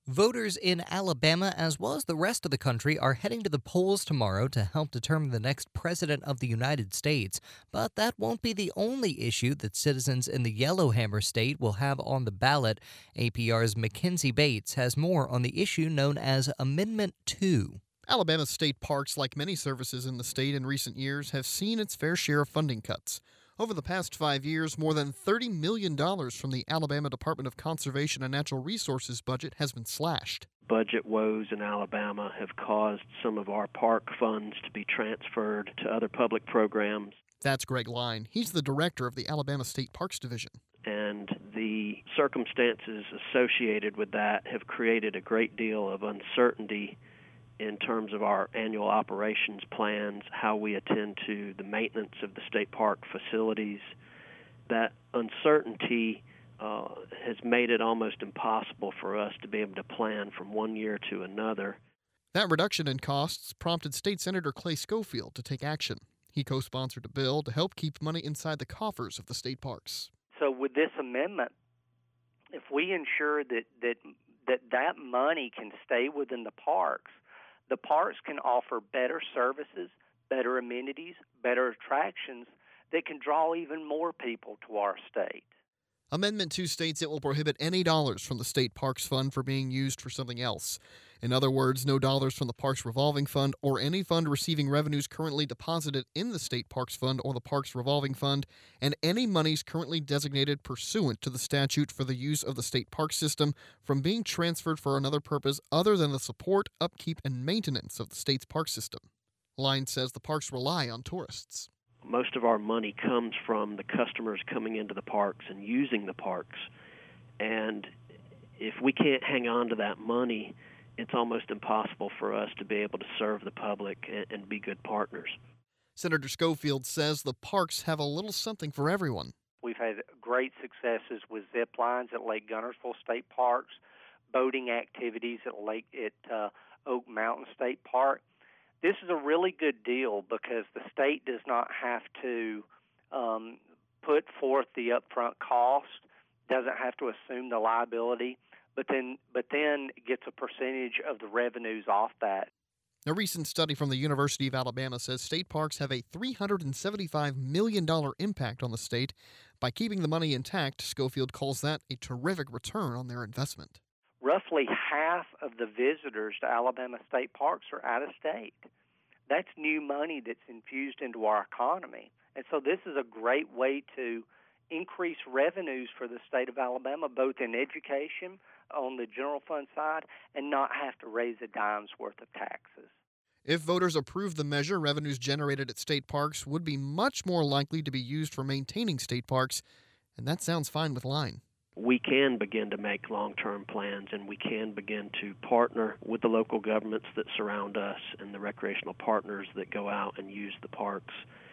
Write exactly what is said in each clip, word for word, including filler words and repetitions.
Voters in Alabama, as well as the rest of the country, are heading to the polls tomorrow to help determine the next president of the United States. But that won't be the only issue that citizens in the Yellowhammer state will have on the ballot. A P R's Mackenzie Bates has more on the issue known as Amendment two. Alabama's state parks, like many services in the state in recent years, have seen its fair share of funding cuts. Over the past five years, more than thirty million dollars from the Alabama Department of Conservation and Natural Resources budget has been slashed. Budget woes in Alabama have caused some of our park funds to be transferred to other public programs. That's Greg Line. He's the director of the Alabama State Parks Division. And the circumstances associated with that have created a great deal of uncertainty in terms of our annual operations plans, how we attend to the maintenance of the state park facilities. That uncertainty uh, has made it almost impossible for us to be able to plan from one year to another. That reduction in costs prompted State Senator Clay Schofield to take action. He co-sponsored a bill to help keep money inside the coffers of the state parks. So with this amendment, if we ensure that that that, that money can stay within the parks, the parks can offer better services, better amenities, better attractions that can draw even more people to our state. Amendment two states it will prohibit any dollars from the state parks fund for being used for something else. In other words, no dollars from the parks revolving fund or any fund receiving revenues currently deposited in the state parks fund or the parks revolving fund, and any monies currently designated pursuant to the statute for the use of the state park system from being transferred for another purpose other than the support, upkeep, and maintenance of the state's park system. Line says the parks rely on tourists. Most of our money comes from the customers coming into the parks and using the parks. And if we can't hang on to that money, it's almost impossible for us to be able to serve the public and, and be good partners. Senator Schofield says the parks have a little something for everyone. We've had great successes with zip lines at Lake Guntersville State Parks, boating activities at Lake at uh, Oak Mountain State Park. This is a really good deal because the state does not have to um, put forth the upfront cost, doesn't have to assume the liability, but then but then gets a percentage of the revenues off that. A recent study from the University of Alabama says state parks have a three hundred seventy-five million dollars impact on the state. By keeping the money intact, Schofield calls that a terrific return on their investment. Roughly half of the visitors to Alabama state parks are out of state. That's new money that's infused into our economy. And so this is a great way to increase revenues for the state of Alabama, both in education, on the general fund side, and not have to raise a dime's worth of taxes. If voters approve the measure, revenues generated at state parks would be much more likely to be used for maintaining state parks, and that sounds fine with Line. We can begin to make long-term plans, and we can begin to partner with the local governments that surround us and the recreational partners that go out and use the parks.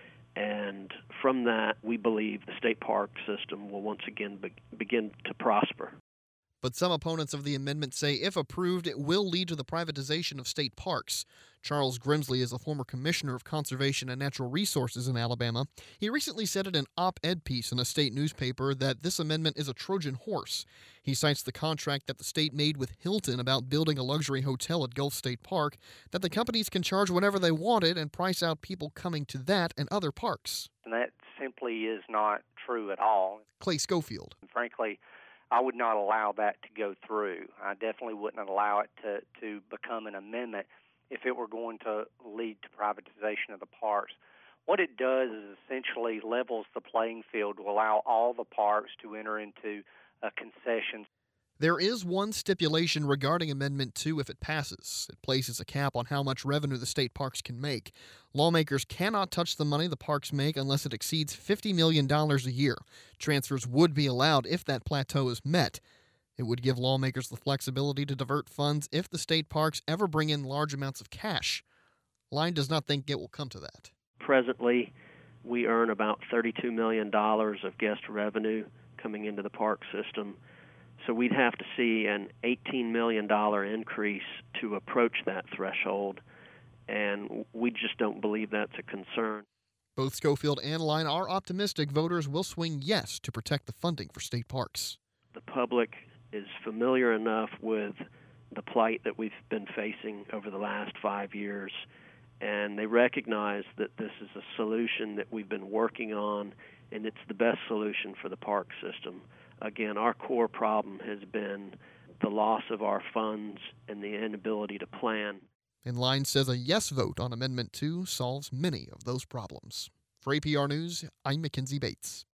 And from that, we believe the state park system will once again be- begin to prosper. But some opponents of the amendment say if approved, it will lead to the privatization of state parks. Charles Grimsley is a former commissioner of conservation and natural resources in Alabama. He recently said in an op-ed piece in a state newspaper that this amendment is a Trojan horse. He cites the contract that the state made with Hilton about building a luxury hotel at Gulf State Park, that the companies can charge whatever they wanted and price out people coming to that and other parks. And that simply is not true at all. Clay Schofield. And frankly, I would not allow that to go through. I definitely wouldn't allow it to, to become an amendment if it were going to lead to privatization of the parks. What it does is essentially levels the playing field to allow all the parks to enter into a concession. There is one stipulation regarding Amendment two if it passes. It places a cap on how much revenue the state parks can make. Lawmakers cannot touch the money the parks make unless it exceeds fifty million dollars a year. Transfers would be allowed if that plateau is met. It would give lawmakers the flexibility to divert funds if the state parks ever bring in large amounts of cash. Line does not think it will come to that. Presently, we earn about thirty-two million dollars of guest revenue coming into the park system. So we'd have to see an eighteen million dollars increase to approach that threshold, and we just don't believe that's a concern. Both Schofield and Line are optimistic voters will swing yes to protect the funding for state parks. The public is familiar enough with the plight that we've been facing over the last five years. And they recognize that this is a solution that we've been working on, and it's the best solution for the park system. Again, our core problem has been the loss of our funds and the inability to plan. Inline says a yes vote on Amendment two solves many of those problems. For A P R News, I'm Mackenzie Bates.